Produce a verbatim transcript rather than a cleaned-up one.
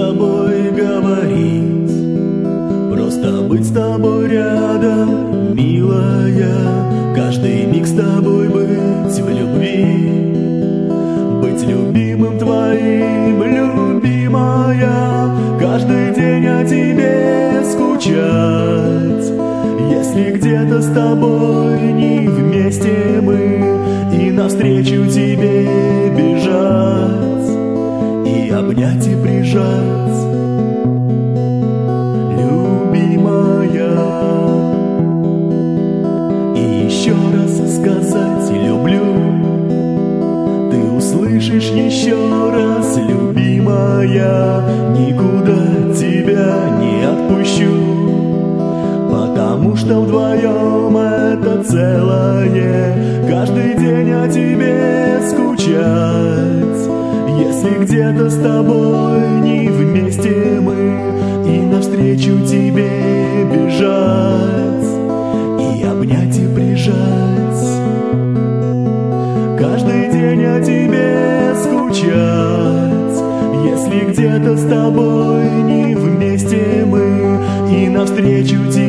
тобой говорить, просто быть с тобой рядом, милая, каждый миг с тобой быть в любви, быть любимым твоим, любимая, каждый день о тебе скучать. Если где-то с тобой не вместе мы, и навстречу тебе бежать, и обнять и прижать, любимая, и еще раз сказать люблю. Ты услышишь еще раз, любимая, никуда тебя не отпущу, потому что вдвоем это целое, каждый день о тебе скучать. Если где-то с тобой не вместе мы, и навстречу тебе бежать, и обнять и прижать, каждый день о тебе скучать. Если где-то с тобой не вместе мы, и навстречу тебе